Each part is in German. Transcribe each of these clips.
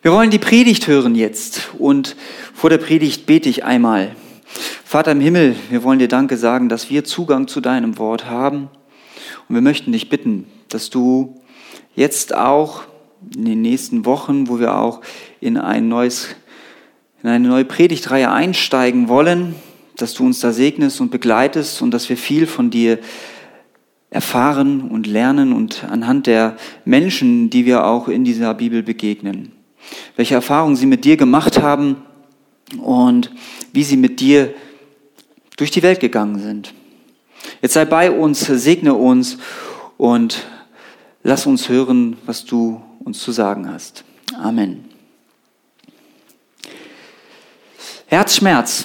Wir wollen die Predigt hören jetzt und vor der Predigt bete ich einmal. Vater im Himmel, wir wollen dir Danke sagen, dass wir Zugang zu deinem Wort haben und wir möchten dich bitten, dass du jetzt auch in den nächsten Wochen, wo wir auch in eine neue Predigtreihe einsteigen wollen, dass du uns da segnest und begleitest und dass wir viel von dir erfahren und lernen und anhand der Menschen, die wir auch in dieser Bibel begegnen, welche Erfahrungen sie mit dir gemacht haben und wie sie mit dir durch die Welt gegangen sind. Jetzt sei bei uns, segne uns und lass uns hören, was du uns zu sagen hast. Amen. Herzschmerz.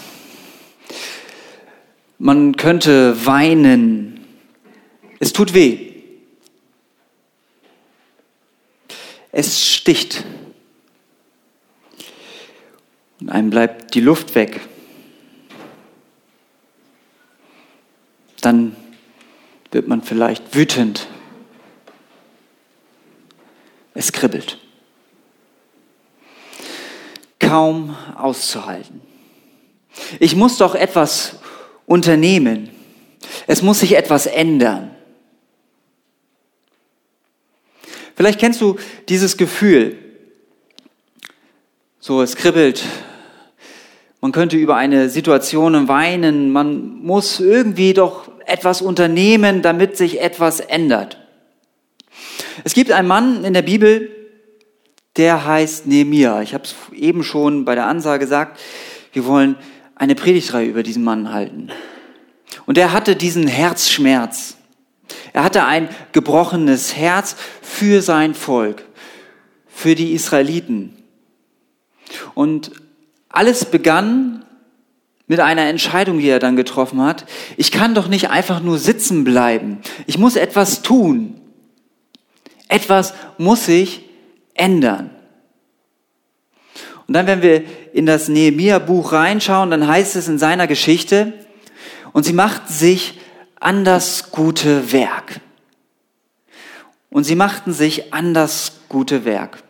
Man könnte weinen. Es tut weh. Es sticht. Und einem bleibt die Luft weg. Dann wird man vielleicht wütend. Es kribbelt. Kaum auszuhalten. Ich muss doch etwas unternehmen. Es muss sich etwas ändern. Vielleicht kennst du dieses Gefühl. So, es kribbelt. Man könnte über eine Situation weinen. Man muss irgendwie doch etwas unternehmen, damit sich etwas ändert. Es gibt einen Mann in der Bibel, der heißt Nehemia. Ich habe es eben schon bei der Ansage gesagt, wir wollen eine Predigtreihe über diesen Mann halten. Und er hatte diesen Herzschmerz. Er hatte ein gebrochenes Herz für sein Volk, für die Israeliten. Und alles begann mit einer Entscheidung, die er dann getroffen hat. Ich kann doch nicht einfach nur sitzen bleiben. Ich muss etwas tun. Etwas muss sich ändern. Und dann, wenn wir in das Nehemia-Buch reinschauen, dann heißt es in seiner Geschichte, und sie machten sich an das gute Werk. Und sie machten sich an das gute Werk.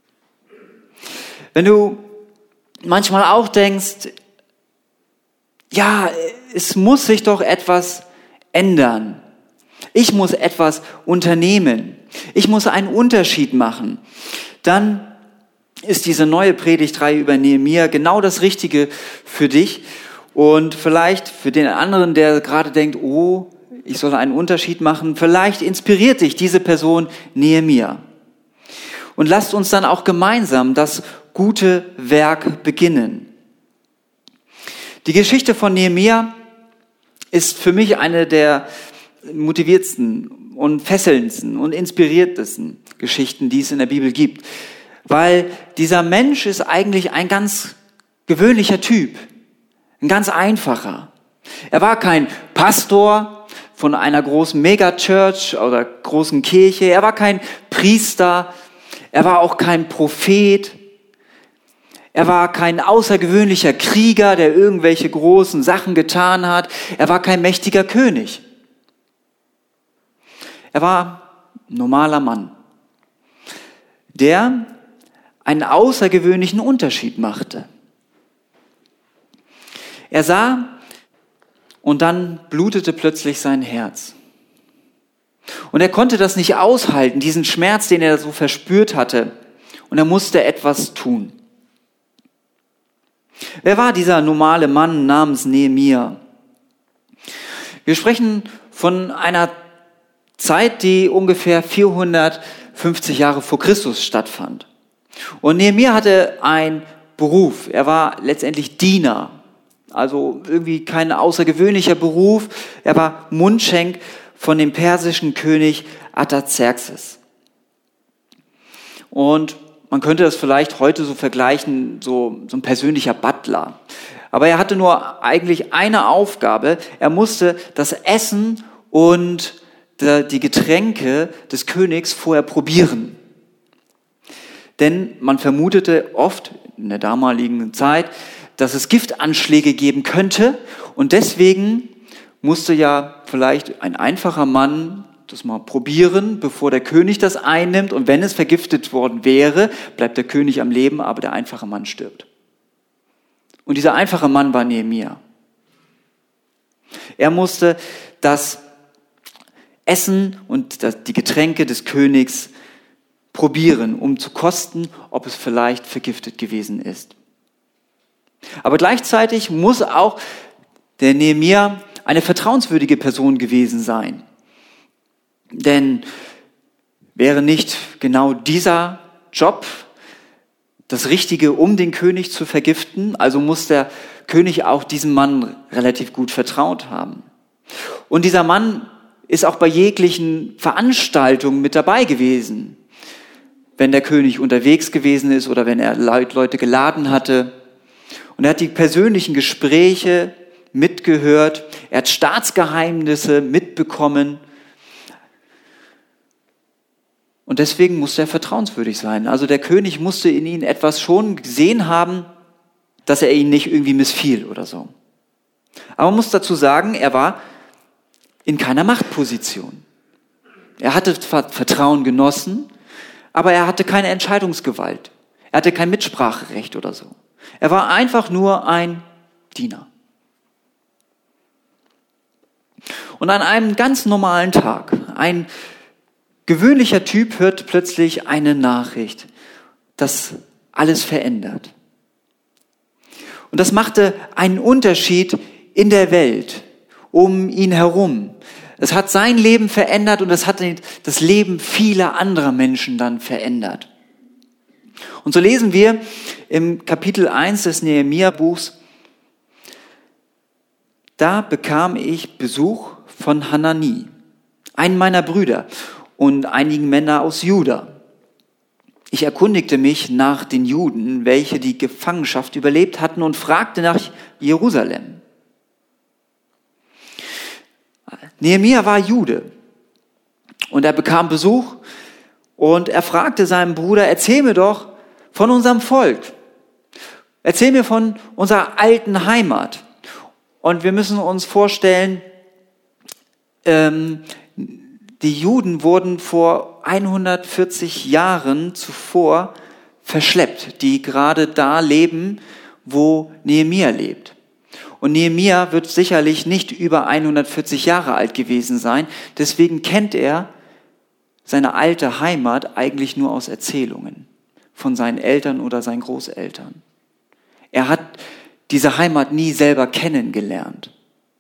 Wenn du manchmal auch denkst, ja, es muss sich doch etwas ändern. Ich muss etwas unternehmen. Ich muss einen Unterschied machen. Dann ist diese neue Predigtreihe über Nehemia genau das Richtige für dich. Und vielleicht für den anderen, der gerade denkt, oh, ich soll einen Unterschied machen, vielleicht inspiriert dich diese Person Nehemia. Und lasst uns dann auch gemeinsam das gute Werk beginnen. Die Geschichte von Nehemia ist für mich eine der motiviertsten und fesselndsten und inspiriertesten Geschichten, die es in der Bibel gibt. Weil dieser Mensch ist eigentlich ein ganz gewöhnlicher Typ, ein ganz einfacher. Er war kein Pastor von einer großen Megachurch oder großen Kirche, er war kein Priester, er war auch kein Prophet, er war kein außergewöhnlicher Krieger, der irgendwelche großen Sachen getan hat, er war kein mächtiger König. Er war ein normaler Mann, der einen außergewöhnlichen Unterschied machte. Er sah und dann blutete plötzlich sein Herz. Und er konnte das nicht aushalten, diesen Schmerz, den er so verspürt hatte. Und er musste etwas tun. Wer war dieser normale Mann namens Nehemia? Wir sprechen von einer Zeit, die ungefähr 450 Jahre vor Christus stattfand. Und Nehemia hatte einen Beruf. Er war letztendlich Diener. Also irgendwie kein außergewöhnlicher Beruf. Er war Mundschenk von dem persischen König Artaxerxes. Und man könnte das vielleicht heute so vergleichen, so ein persönlicher Butler. Aber er hatte nur eigentlich eine Aufgabe. Er musste das Essen und die Getränke des Königs vorher probieren. Denn man vermutete oft in der damaligen Zeit, dass es Giftanschläge geben könnte. Und deswegen musste ja vielleicht ein einfacher Mann das mal probieren, bevor der König das einnimmt. Und wenn es vergiftet worden wäre, bleibt der König am Leben, aber der einfache Mann stirbt. Und dieser einfache Mann war Nehemia. Er musste das Essen und die Getränke des Königs probieren, um zu kosten, ob es vielleicht vergiftet gewesen ist. Aber gleichzeitig muss auch der Nehemia eine vertrauenswürdige Person gewesen sein. Denn wäre nicht genau dieser Job das Richtige, um den König zu vergiften? Also muss der König auch diesem Mann relativ gut vertraut haben. Und dieser Mann ist auch bei jeglichen Veranstaltungen mit dabei gewesen. Wenn der König unterwegs gewesen ist oder wenn er Leute geladen hatte. Und er hat die persönlichen Gespräche mitgehört. Er hat Staatsgeheimnisse mitbekommen. Und deswegen musste er vertrauenswürdig sein. Also der König musste in ihn etwas schon gesehen haben, dass er ihn nicht irgendwie missfiel oder so. Aber man muss dazu sagen, er war in keiner Machtposition. Er hatte Vertrauen genossen, aber er hatte keine Entscheidungsgewalt. Er hatte kein Mitspracherecht oder so. Er war einfach nur ein Diener. Und an einem ganz normalen Tag, ein gewöhnlicher Typ hört plötzlich eine Nachricht, das alles verändert. Und das machte einen Unterschied in der Welt, um ihn herum. Es hat sein Leben verändert und es hat das Leben vieler anderer Menschen dann verändert. Und so lesen wir im Kapitel 1 des Nehemia-Buchs: Da bekam ich Besuch von Hanani, einem meiner Brüder und einigen Männer aus Juda. Ich erkundigte mich nach den Juden, welche die Gefangenschaft überlebt hatten, und fragte nach Jerusalem. Nehemia war Jude und er bekam Besuch und er fragte seinen Bruder: Erzähl mir doch von unserem Volk. Erzähl mir von unserer alten Heimat. Und wir müssen uns vorstellen, die Juden wurden vor 140 Jahren zuvor verschleppt, die gerade da leben, wo Nehemia lebt. Und Nehemia wird sicherlich nicht über 140 Jahre alt gewesen sein. Deswegen kennt er seine alte Heimat eigentlich nur aus Erzählungen von seinen Eltern oder seinen Großeltern. Er hat diese Heimat nie selber kennengelernt.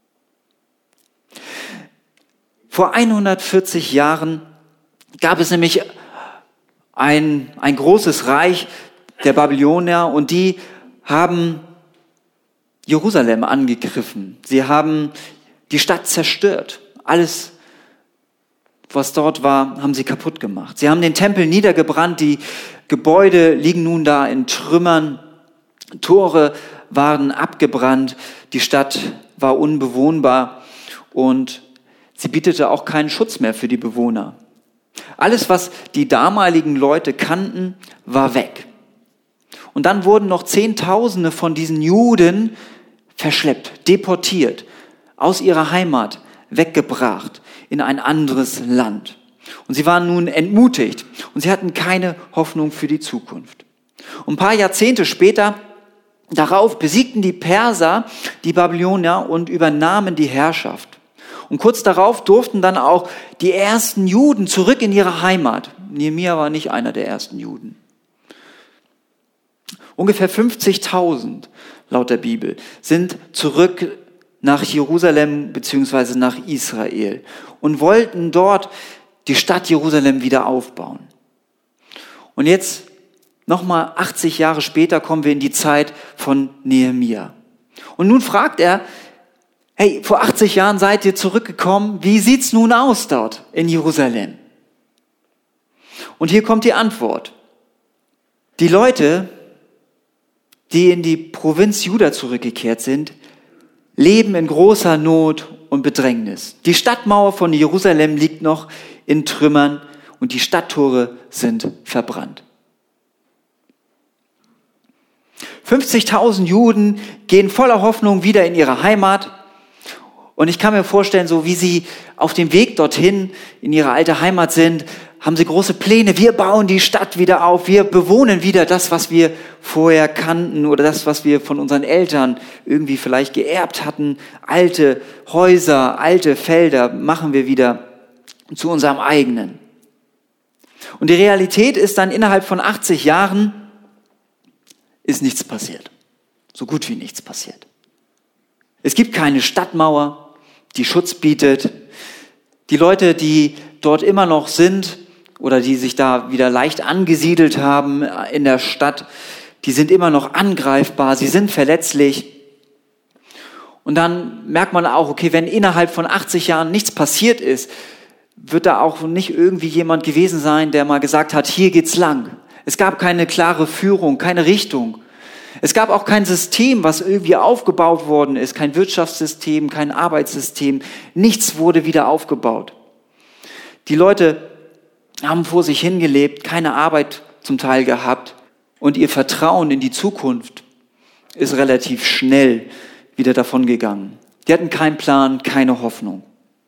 Vor 140 Jahren gab es nämlich ein großes Reich der Babylonier und die haben Jerusalem angegriffen. Sie haben die Stadt zerstört. Alles, was dort war, haben sie kaputt gemacht. Sie haben den Tempel niedergebrannt. Die Gebäude liegen nun da in Trümmern. Tore waren abgebrannt. Die Stadt war unbewohnbar und sie bietete auch keinen Schutz mehr für die Bewohner. Alles, was die damaligen Leute kannten, war weg. Und dann wurden noch Zehntausende von diesen Juden verschleppt, deportiert, aus ihrer Heimat weggebracht in ein anderes Land. Und sie waren nun entmutigt und sie hatten keine Hoffnung für die Zukunft. Und ein paar Jahrzehnte später, darauf besiegten die Perser die Babylonier und übernahmen die Herrschaft. Und kurz darauf durften dann auch die ersten Juden zurück in ihre Heimat. Nehemia war nicht einer der ersten Juden. Ungefähr 50.000, laut der Bibel, sind zurück nach Jerusalem bzw. nach Israel und wollten dort die Stadt Jerusalem wieder aufbauen. Und jetzt, nochmal 80 Jahre später, kommen wir in die Zeit von Nehemia. Und nun fragt er: Hey, vor 80 Jahren seid ihr zurückgekommen. Wie sieht's nun aus dort in Jerusalem? Und hier kommt die Antwort. Die Leute, die in die Provinz Juda zurückgekehrt sind, leben in großer Not und Bedrängnis. Die Stadtmauer von Jerusalem liegt noch in Trümmern und die Stadttore sind verbrannt. 50.000 Juden gehen voller Hoffnung wieder in ihre Heimat Und ich kann mir vorstellen, so wie sie auf dem Weg dorthin in ihre alte Heimat sind, haben sie große Pläne. Wir bauen die Stadt wieder auf. Wir bewohnen wieder das, was wir vorher kannten oder das, was wir von unseren Eltern irgendwie vielleicht geerbt hatten. Alte Häuser, alte Felder machen wir wieder zu unserem eigenen. Und die Realität ist dann, innerhalb von 80 Jahren ist nichts passiert. So gut wie nichts passiert. Es gibt keine Stadtmauer, die Schutz bietet. Die Leute, die dort immer noch sind oder die sich da wieder leicht angesiedelt haben in der Stadt, die sind immer noch angreifbar, sie sind verletzlich. Und dann merkt man auch, okay, wenn innerhalb von 80 Jahren nichts passiert ist, wird da auch nicht irgendwie jemand gewesen sein, der mal gesagt hat, hier geht's lang. Es gab keine klare Führung, keine Richtung. Es gab auch kein System, was irgendwie aufgebaut worden ist, kein Wirtschaftssystem, kein Arbeitssystem. Nichts wurde wieder aufgebaut. Die Leute haben vor sich hingelebt, keine Arbeit zum Teil gehabt und ihr Vertrauen in die Zukunft ist relativ schnell wieder davongegangen. Die hatten keinen Plan, keine Hoffnung.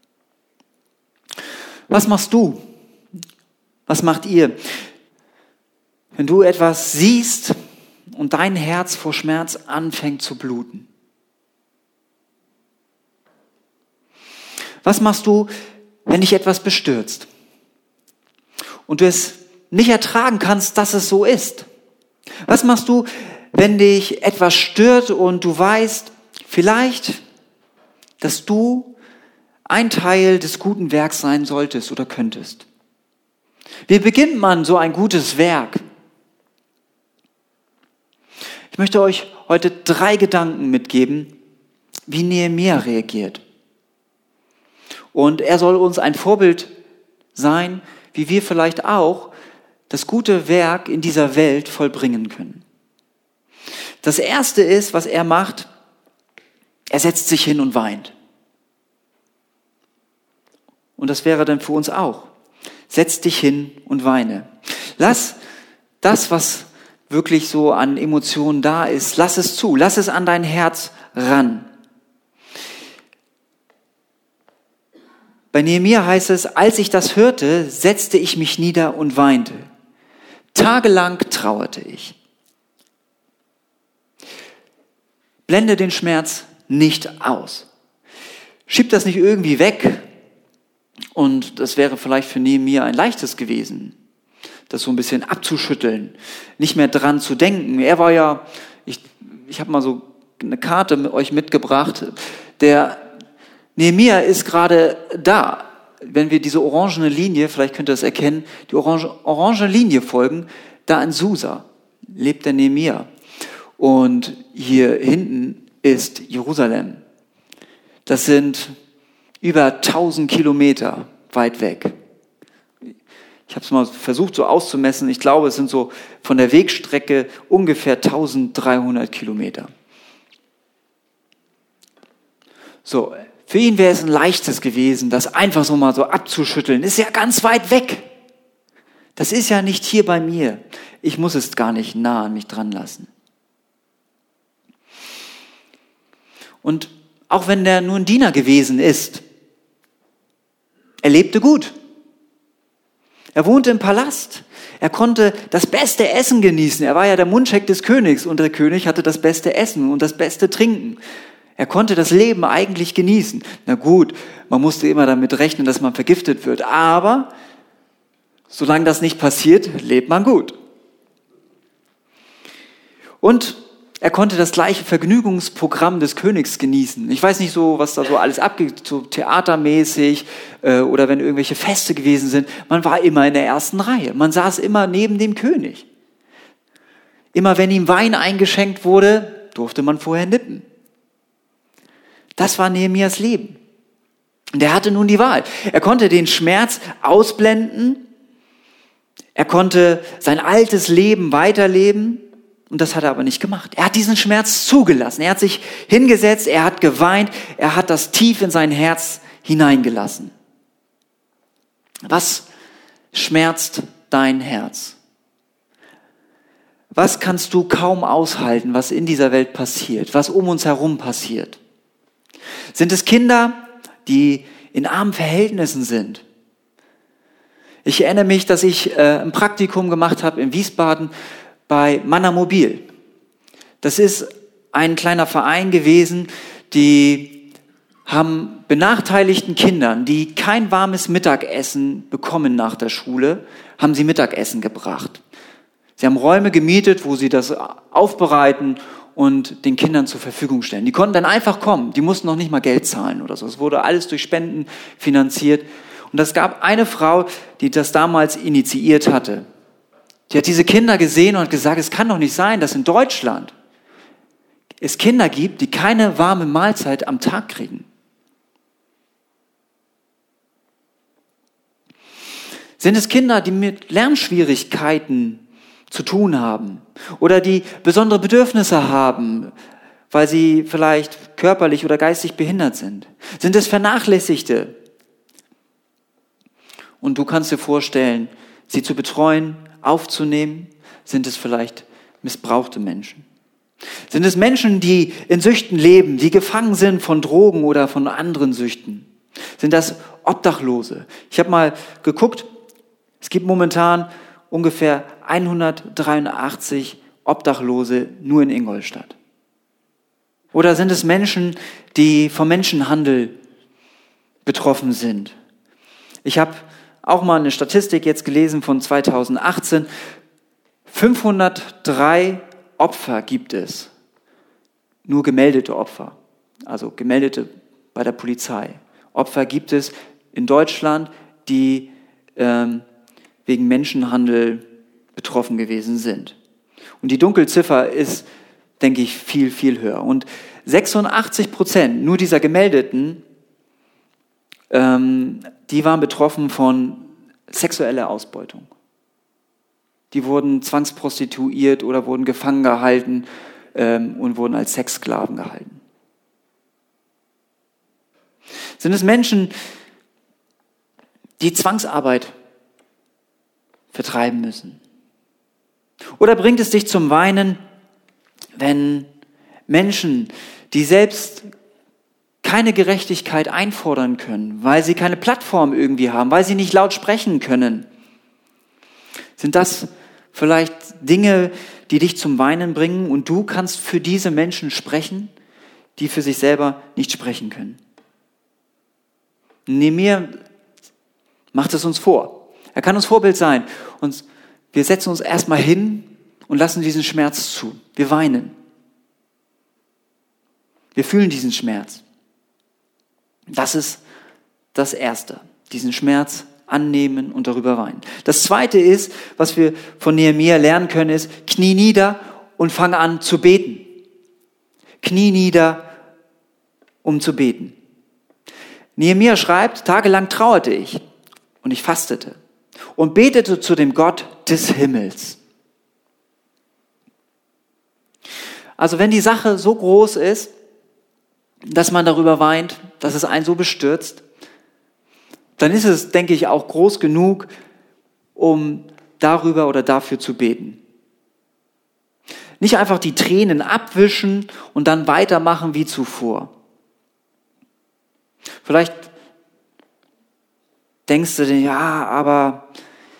Was machst du? Was macht ihr? Wenn du etwas siehst und dein Herz vor Schmerz anfängt zu bluten. Was machst du, wenn dich etwas bestürzt und du es nicht ertragen kannst, dass es so ist? Was machst du, wenn dich etwas stört und du weißt, vielleicht, dass du ein Teil des guten Werks sein solltest oder könntest? Wie beginnt man so ein gutes Werk? Ich möchte euch heute 3 Gedanken mitgeben, wie Nehemia reagiert. Und er soll uns ein Vorbild sein, wie wir vielleicht auch das gute Werk in dieser Welt vollbringen können. Das Erste ist, was er macht, er setzt sich hin und weint. Und das wäre dann für uns auch. Setz dich hin und weine. Lass das, was wirklich so an Emotionen da ist, lass es zu. Lass es an dein Herz ran. Bei Nehemia heißt es, als ich das hörte, setzte ich mich nieder und weinte. Tagelang trauerte ich. Blende den Schmerz nicht aus. Schieb das nicht irgendwie weg. Und das wäre vielleicht für Nehemia ein leichtes gewesen, das so ein bisschen abzuschütteln, nicht mehr dran zu denken. Er war ja, ich habe mal so eine Karte mit euch mitgebracht, der Nehemia ist gerade da. Wenn wir diese orangene Linie, vielleicht könnt ihr das erkennen, die orange Linie folgen, da in Susa lebt der Nehemia. Und hier hinten ist Jerusalem. Das sind über 1000 Kilometer weit weg. Ich habe es mal versucht so auszumessen. Ich glaube, es sind so von der Wegstrecke ungefähr 1300 Kilometer. So, für ihn wäre es ein leichtes gewesen, das einfach so mal so abzuschütteln. Ist ja ganz weit weg. Das ist ja nicht hier bei mir. Ich muss es gar nicht nah an mich dran lassen. Und auch wenn der nur ein Diener gewesen ist, er lebte gut. Er wohnte im Palast. Er konnte das beste Essen genießen. Er war ja der Mundschenk des Königs und der König hatte das beste Essen und das beste Trinken. Er konnte das Leben eigentlich genießen. Na gut, man musste immer damit rechnen, dass man vergiftet wird. Aber solange das nicht passiert, lebt man gut. Und er konnte das gleiche Vergnügungsprogramm des Königs genießen. Ich weiß nicht so, was da so alles abgeht, so theatermäßig oder wenn irgendwelche Feste gewesen sind. Man war immer in der ersten Reihe. Man saß immer neben dem König. Immer wenn ihm Wein eingeschenkt wurde, durfte man vorher nippen. Das war Nehemias Leben. Und er hatte nun die Wahl. Er konnte den Schmerz ausblenden. Er konnte sein altes Leben weiterleben. Und das hat er aber nicht gemacht. Er hat diesen Schmerz zugelassen. Er hat sich hingesetzt, er hat geweint, er hat das tief in sein Herz hineingelassen. Was schmerzt dein Herz? Was kannst du kaum aushalten, was in dieser Welt passiert, was um uns herum passiert? Sind es Kinder, die in armen Verhältnissen sind? Ich erinnere mich, dass ich ein Praktikum gemacht habe in Wiesbaden bei Manna Mobil. Das ist ein kleiner Verein gewesen, die haben benachteiligten Kindern, die kein warmes Mittagessen bekommen nach der Schule, haben sie Mittagessen gebracht. Sie haben Räume gemietet, wo sie das aufbereiten und den Kindern zur Verfügung stellen. Die konnten dann einfach kommen, die mussten noch nicht mal Geld zahlen oder so. Es wurde alles durch Spenden finanziert. Und es gab eine Frau, die das damals initiiert hatte. Die hat diese Kinder gesehen und hat gesagt, es kann doch nicht sein, dass in Deutschland es Kinder gibt, die keine warme Mahlzeit am Tag kriegen. Sind es Kinder, die mit Lernschwierigkeiten zu tun haben oder die besondere Bedürfnisse haben, weil sie vielleicht körperlich oder geistig behindert sind? Sind es Vernachlässigte? Und du kannst dir vorstellen, sie zu betreuen, aufzunehmen. Sind es vielleicht missbrauchte Menschen? Sind es Menschen, die in Süchten leben, die gefangen sind von Drogen oder von anderen Süchten? Sind das Obdachlose? Ich habe mal geguckt, es gibt momentan ungefähr 183 Obdachlose nur in Ingolstadt. Oder sind es Menschen, die vom Menschenhandel betroffen sind? Ich habe auch mal eine Statistik jetzt gelesen von 2018. 503 Opfer gibt es. Nur gemeldete Opfer, also gemeldete bei der Polizei. Opfer gibt es in Deutschland, die wegen Menschenhandel betroffen gewesen sind. Und die Dunkelziffer ist, denke ich, viel, viel höher. Und 86% nur dieser Gemeldeten, die waren betroffen von sexueller Ausbeutung. Die wurden zwangsprostituiert oder wurden gefangen gehalten und wurden als Sexsklaven gehalten. Sind es Menschen, die Zwangsarbeit vertreiben müssen? Oder bringt es dich zum Weinen, wenn Menschen, die selbst keine Gerechtigkeit einfordern können, weil sie keine Plattform irgendwie haben, weil sie nicht laut sprechen können? Sind das vielleicht Dinge, die dich zum Weinen bringen und du kannst für diese Menschen sprechen, die für sich selber nicht sprechen können? Nehemiah macht es uns vor. Er kann uns Vorbild sein. Und wir setzen uns erstmal hin und lassen diesen Schmerz zu. Wir weinen. Wir fühlen diesen Schmerz. Das ist das Erste. Diesen Schmerz annehmen und darüber weinen. Das Zweite ist, was wir von Nehemia lernen können, ist, knie nieder und fang an zu beten. Knie nieder, um zu beten. Nehemia schreibt, tagelang trauerte ich und ich fastete und betete zu dem Gott des Himmels. Also wenn die Sache so groß ist, dass man darüber weint, dass es einen so bestürzt, dann ist es, denke ich, auch groß genug, um darüber oder dafür zu beten. Nicht einfach die Tränen abwischen und dann weitermachen wie zuvor. Vielleicht denkst du dir, ja, aber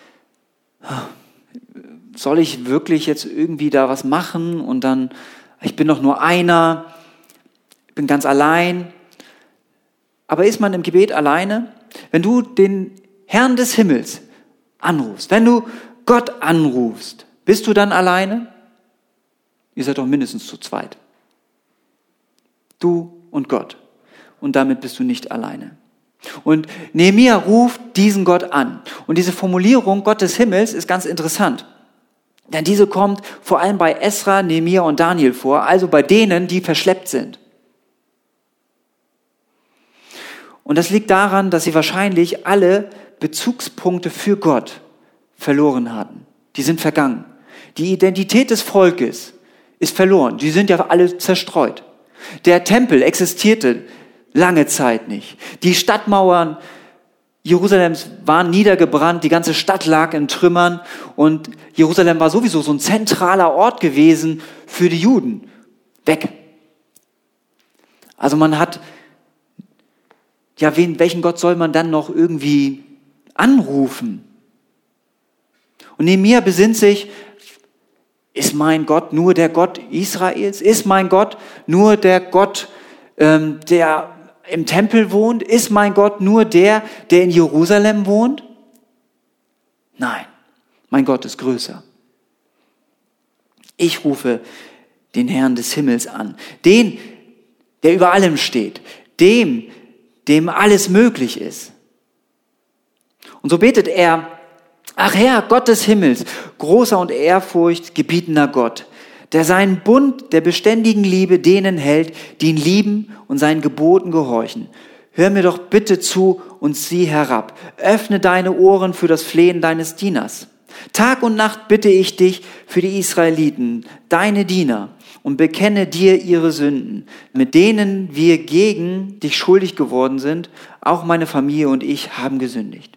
soll ich wirklich jetzt irgendwie da was machen und dann, ich bin doch nur einer, ich bin ganz allein. Aber ist man im Gebet alleine? Wenn du den Herrn des Himmels anrufst, wenn du Gott anrufst, bist du dann alleine? Ihr seid doch mindestens zu zweit. Du und Gott. Und damit bist du nicht alleine. Und Nehemia ruft diesen Gott an. Und diese Formulierung Gott des Himmels ist ganz interessant. Denn diese kommt vor allem bei Esra, Nehemia und Daniel vor, also bei denen, die verschleppt sind. Und das liegt daran, dass sie wahrscheinlich alle Bezugspunkte für Gott verloren hatten. Die sind vergangen. Die Identität des Volkes ist verloren. Die sind ja alle zerstreut. Der Tempel existierte lange Zeit nicht. Die Stadtmauern Jerusalems waren niedergebrannt, die ganze Stadt lag in Trümmern und Jerusalem war sowieso so ein zentraler Ort gewesen für die Juden. Weg. Also man hat ja, welchen Gott soll man dann noch irgendwie anrufen? Und Nehemia besinnt sich, ist mein Gott nur der Gott Israels? Ist mein Gott nur der Gott, der im Tempel wohnt? Ist mein Gott nur der in Jerusalem wohnt? Nein, mein Gott ist größer. Ich rufe den Herrn des Himmels an, den, der über allem steht, dem alles möglich ist. Und so betet er, ach Herr, Gott des Himmels, großer und ehrfurchtgebietender Gott, der seinen Bund der beständigen Liebe denen hält, die ihn lieben und seinen Geboten gehorchen. Hör mir doch bitte zu und sieh herab. Öffne deine Ohren für das Flehen deines Dieners. Tag und Nacht bitte ich dich für die Israeliten, deine Diener, und bekenne dir ihre Sünden, mit denen wir gegen dich schuldig geworden sind. Auch meine Familie und ich haben gesündigt.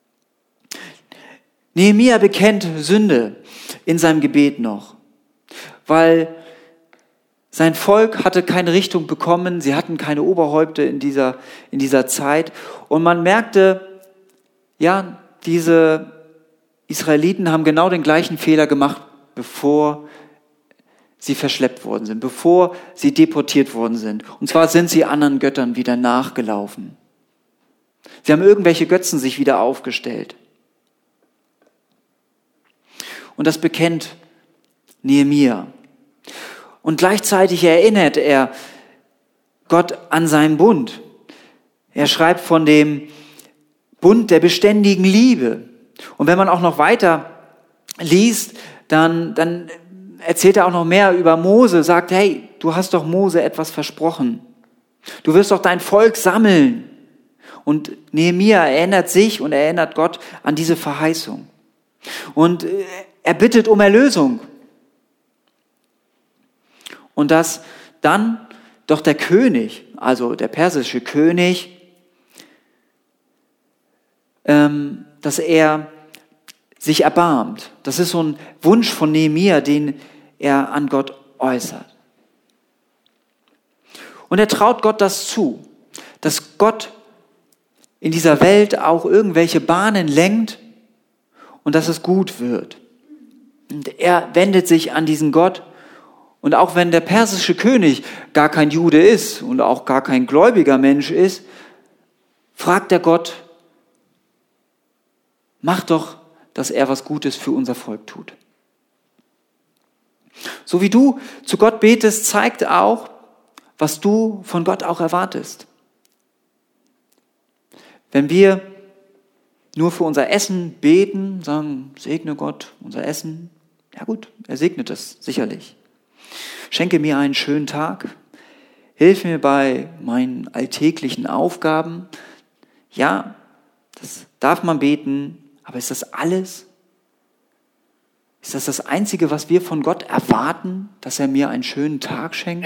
Nehemia bekennt Sünde in seinem Gebet noch, weil sein Volk hatte keine Richtung bekommen, sie hatten keine Oberhäupte in dieser Zeit. Und man merkte, ja, diese Israeliten haben genau den gleichen Fehler gemacht, bevor sie verschleppt worden sind, bevor sie deportiert worden sind. Und zwar sind sie anderen Göttern wieder nachgelaufen. Sie haben irgendwelche Götzen sich wieder aufgestellt. Und das bekennt Nehemia. Und gleichzeitig erinnert er Gott an seinen Bund. Er schreibt von dem Bund der beständigen Liebe. Und wenn man auch noch weiter liest, dann erzählt er auch noch mehr über Mose, sagt, hey, du hast doch Mose etwas versprochen. Du wirst doch dein Volk sammeln. Und Nehemia erinnert sich und erinnert Gott an diese Verheißung. Und er bittet um Erlösung. Und dass dann doch der König, also der persische König, dass er sich erbarmt. Das ist so ein Wunsch von Nehemia, den er an Gott äußert. Und er traut Gott das zu, dass Gott in dieser Welt auch irgendwelche Bahnen lenkt und dass es gut wird. Und er wendet sich an diesen Gott. Und auch wenn der persische König gar kein Jude ist und auch gar kein gläubiger Mensch ist, fragt der Gott, mach doch, dass er was Gutes für unser Volk tut. So wie du zu Gott betest, zeigt auch, was du von Gott auch erwartest. Wenn wir nur für unser Essen beten, sagen, segne Gott unser Essen, ja gut, er segnet es sicherlich. Schenke mir einen schönen Tag, hilf mir bei meinen alltäglichen Aufgaben. Ja, das darf man beten, aber ist das alles? Ist das das Einzige, was wir von Gott erwarten, dass er mir einen schönen Tag schenkt?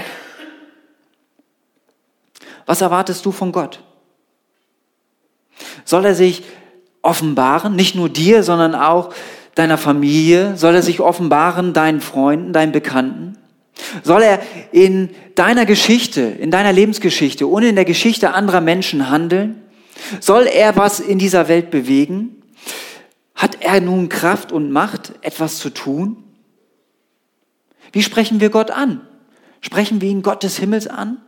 Was erwartest du von Gott? Soll er sich offenbaren, nicht nur dir, sondern auch deiner Familie? Soll er sich offenbaren deinen Freunden, deinen Bekannten? Soll er in deiner Geschichte, in deiner Lebensgeschichte und in der Geschichte anderer Menschen handeln? Soll er was in dieser Welt bewegen? Hat er nun Kraft und Macht, etwas zu tun? Wie sprechen wir Gott an? Sprechen wir ihn Gott des Himmels an?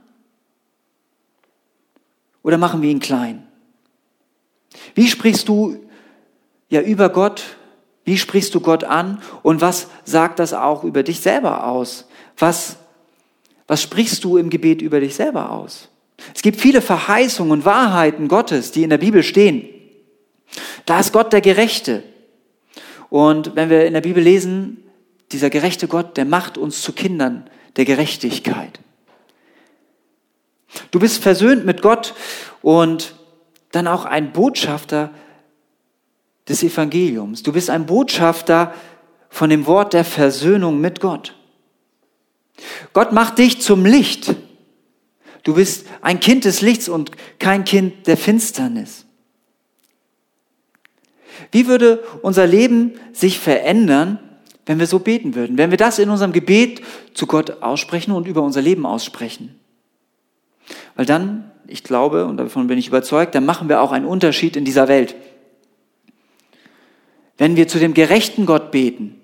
Oder machen wir ihn klein? Wie sprichst du über Gott? Wie sprichst du Gott an? Und was sagt das auch über dich selber aus? Was sprichst du im Gebet über dich selber aus? Es gibt viele Verheißungen und Wahrheiten Gottes, die in der Bibel stehen. Da ist Gott der Gerechte. Und wenn wir in der Bibel lesen, dieser gerechte Gott, der macht uns zu Kindern der Gerechtigkeit. Du bist versöhnt mit Gott und dann auch ein Botschafter des Evangeliums. Du bist ein Botschafter von dem Wort der Versöhnung mit Gott. Gott macht dich zum Licht. Du bist ein Kind des Lichts und kein Kind der Finsternis. Wie würde unser Leben sich verändern, wenn wir so beten würden? Wenn wir das in unserem Gebet zu Gott aussprechen und über unser Leben aussprechen? Weil dann ich glaube, und davon bin ich überzeugt, dann machen wir auch einen Unterschied in dieser Welt. Wenn wir zu dem gerechten Gott beten,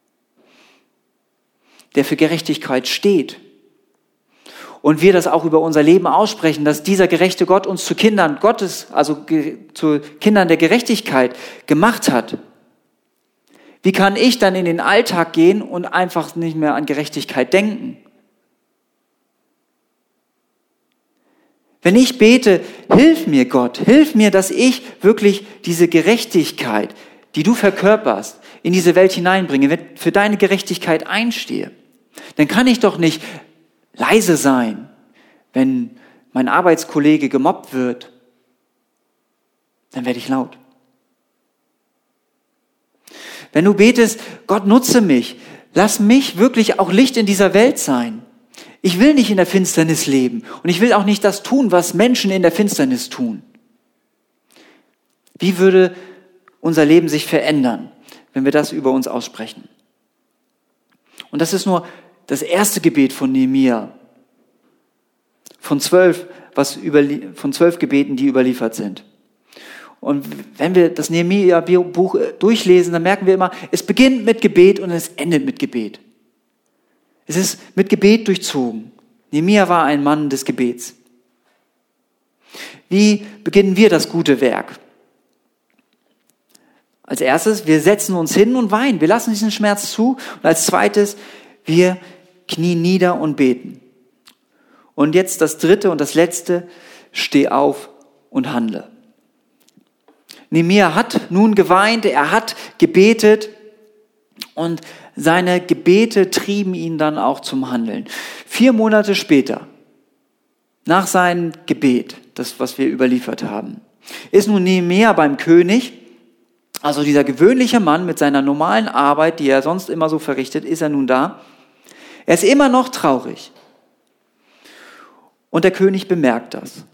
der für Gerechtigkeit steht, und wir das auch über unser Leben aussprechen, dass dieser gerechte Gott uns zu Kindern Gottes, also zu Kindern der Gerechtigkeit gemacht hat. Wie kann ich dann in den Alltag gehen und einfach nicht mehr an Gerechtigkeit denken? Wenn ich bete, hilf mir Gott, hilf mir, dass ich wirklich diese Gerechtigkeit, die du verkörperst, in diese Welt hineinbringe, für deine Gerechtigkeit einstehe, dann kann ich doch nicht leise sein, wenn mein Arbeitskollege gemobbt wird, dann werde ich laut. Wenn du betest, Gott nutze mich, lass mich wirklich auch Licht in dieser Welt sein. Ich will nicht in der Finsternis leben und ich will auch nicht das tun, was Menschen in der Finsternis tun. Wie würde unser Leben sich verändern, wenn wir das über uns aussprechen? Und das ist nur das erste Gebet von Nehemia, von 12 Gebeten, die überliefert sind. Und wenn wir das Nehemia-Buch durchlesen, dann merken wir immer, es beginnt mit Gebet und es endet mit Gebet. Es ist mit Gebet durchzogen. Nehemia war ein Mann des Gebets. Wie beginnen wir das gute Werk? Als erstes, wir setzen uns hin und weinen. Wir lassen diesen Schmerz zu. Und als zweites, wir knien nieder und beten. Und jetzt das dritte und das letzte, steh auf und handle. Nehemia hat nun geweint, er hat gebetet und seine Gebete trieben ihn dann auch zum Handeln. 4 Monate später, nach seinem Gebet, das was wir überliefert haben, ist nun Nehemia beim König, also dieser gewöhnliche Mann mit seiner normalen Arbeit, die er sonst immer so verrichtet, ist er nun da. Er ist immer noch traurig. Und der König bemerkt das.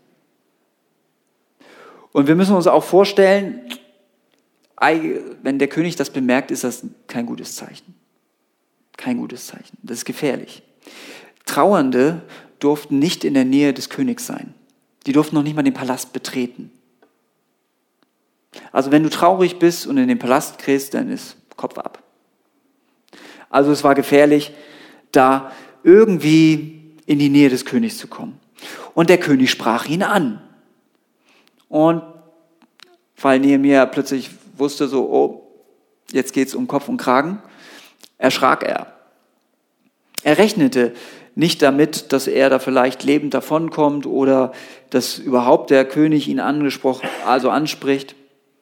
Und wir müssen uns auch vorstellen, wenn der König das bemerkt, ist das kein gutes Zeichen. Kein gutes Zeichen. Das ist gefährlich. Trauernde durften nicht in der Nähe des Königs sein. Die durften noch nicht mal den Palast betreten. Also wenn du traurig bist und in den Palast gehst, dann ist Kopf ab. Also es war gefährlich, da irgendwie in die Nähe des Königs zu kommen. Und der König sprach ihn an. Und weil Nehemia plötzlich wusste so, oh, jetzt geht's um Kopf und Kragen, erschrak er. Er rechnete nicht damit, dass er da vielleicht lebend davonkommt oder dass überhaupt der König ihn anspricht.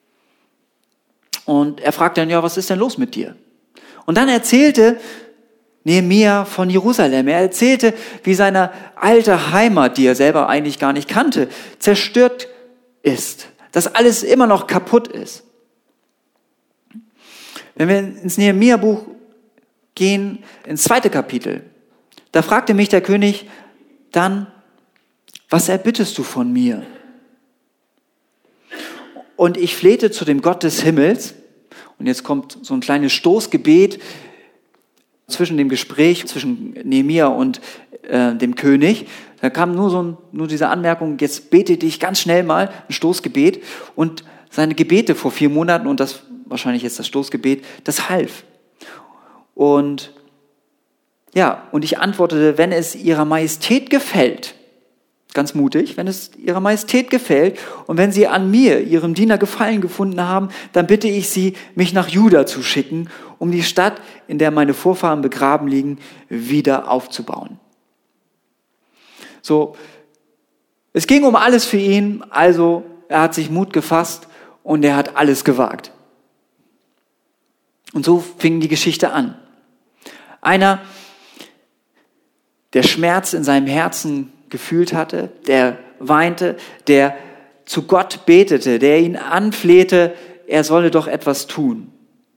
Und er fragte dann, ja, was ist denn los mit dir? Und dann erzählte Nehemia von Jerusalem. Er erzählte, wie seine alte Heimat, die er selber eigentlich gar nicht kannte, zerstört ist. Dass alles immer noch kaputt ist. Wenn wir ins Nehemia-Buch gehen, ins 2. Kapitel, da fragte mich der König dann, was erbittest du von mir? Und ich flehte zu dem Gott des Himmels, und jetzt kommt so ein kleines Stoßgebet zwischen dem Gespräch zwischen Nehemia und dem König. Da kam nur diese Anmerkung, jetzt bete ich ganz schnell mal ein Stoßgebet. Und seine Gebete vor 4 Monaten und das wahrscheinlich jetzt das Stoßgebet, das half. Und ich antwortete, wenn es ihrer Majestät gefällt, ganz mutig, wenn es ihrer Majestät gefällt und wenn sie an mir, ihrem Diener, Gefallen gefunden haben, dann bitte ich sie, mich nach Juda zu schicken, um die Stadt, in der meine Vorfahren begraben liegen, wieder aufzubauen. So, es ging um alles für ihn, also er hat sich Mut gefasst und er hat alles gewagt. Und so fing die Geschichte an. Einer, der Schmerz in seinem Herzen gefühlt hatte, der weinte, der zu Gott betete, der ihn anflehte, er solle doch etwas tun.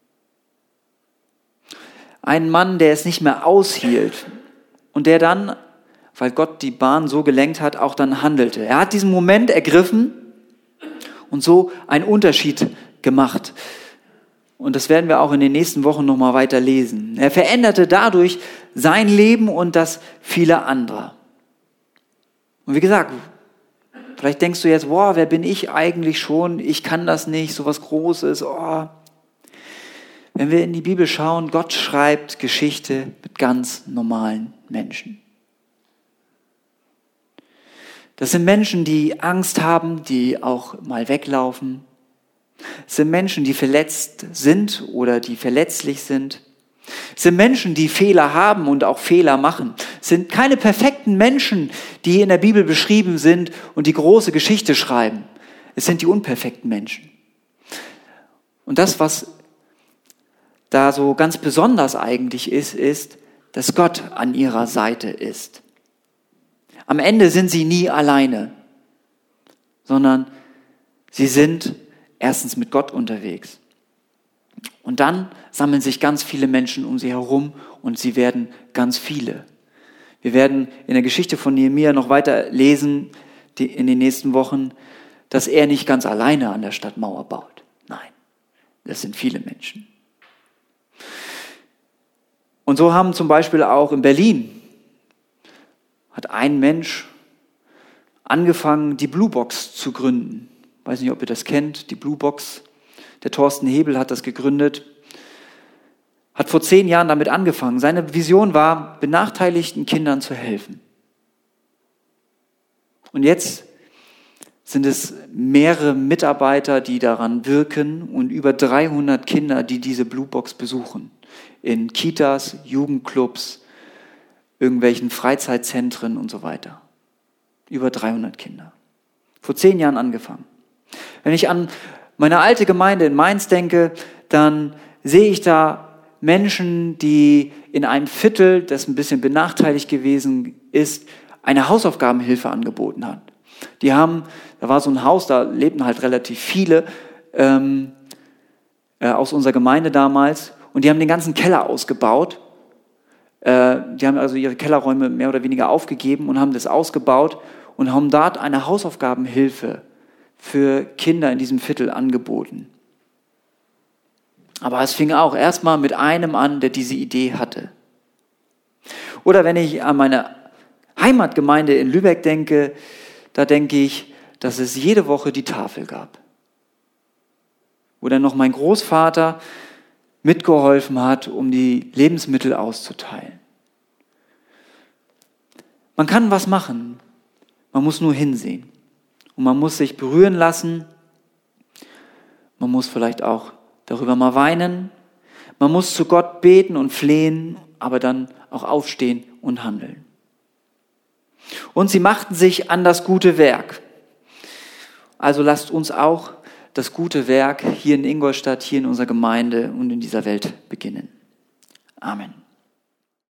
Ein Mann, der es nicht mehr aushielt und der dann, weil Gott die Bahn so gelenkt hat, auch dann handelte. Er hat diesen Moment ergriffen und so einen Unterschied gemacht. Und das werden wir auch in den nächsten Wochen nochmal weiter lesen. Er veränderte dadurch sein Leben und das vieler anderer. Und wie gesagt, Vielleicht denkst du jetzt, boah, wer bin ich eigentlich schon? Ich kann das nicht, so was Großes. Oh. Wenn wir in die Bibel schauen, Gott schreibt Geschichte mit ganz normalen Menschen. Das sind Menschen, die Angst haben, die auch mal weglaufen. Es sind Menschen, die verletzt sind oder die verletzlich sind. Es sind Menschen, die Fehler haben und auch Fehler machen. Es sind keine perfekten Menschen, die in der Bibel beschrieben sind und die große Geschichte schreiben. Es sind die unperfekten Menschen. Und das, was da so ganz besonders eigentlich ist, dass Gott an ihrer Seite ist. Am Ende sind sie nie alleine, sondern sie sind erstens mit Gott unterwegs. Und dann sammeln sich ganz viele Menschen um sie herum und sie werden ganz viele. Wir werden in der Geschichte von Nehemia noch weiter lesen in den nächsten Wochen, dass er nicht ganz alleine an der Stadtmauer baut. Nein, das sind viele Menschen. Und so haben zum Beispiel auch in Berlin hat ein Mensch angefangen, die Blue Box zu gründen. Ich weiß nicht, ob ihr das kennt, die Blue Box. Der Thorsten Hebel hat das gegründet, hat vor 10 Jahren damit angefangen. Seine Vision war, benachteiligten Kindern zu helfen. Und jetzt sind es mehrere Mitarbeiter, die daran wirken und über 300 Kinder, die diese Blue Box besuchen. In Kitas, Jugendclubs, irgendwelchen Freizeitzentren und so weiter. Über 300 Kinder. Vor 10 Jahren angefangen. Wenn ich an meine alte Gemeinde in Mainz denke, dann sehe ich da Menschen, die in einem Viertel, das ein bisschen benachteiligt gewesen ist, eine Hausaufgabenhilfe angeboten hat. Da war so ein Haus, da lebten halt relativ viele aus unserer Gemeinde damals und die haben den ganzen Keller ausgebaut. Die haben also ihre Kellerräume mehr oder weniger aufgegeben und haben das ausgebaut und haben dort eine Hausaufgabenhilfe für Kinder in diesem Viertel angeboten. Aber es fing auch erstmal mit einem an, der diese Idee hatte. Oder wenn ich an meine Heimatgemeinde in Lübeck denke, da denke ich, dass es jede Woche die Tafel gab. Wo dann noch mein Großvater mitgeholfen hat, um die Lebensmittel auszuteilen. Man kann was machen, man muss nur hinsehen. Und man muss sich berühren lassen, man muss vielleicht auch darüber mal weinen, man muss zu Gott beten und flehen, aber dann auch aufstehen und handeln. Und sie machten sich an das gute Werk. Also lasst uns auch das gute Werk hier in Ingolstadt, hier in unserer Gemeinde und in dieser Welt beginnen. Amen.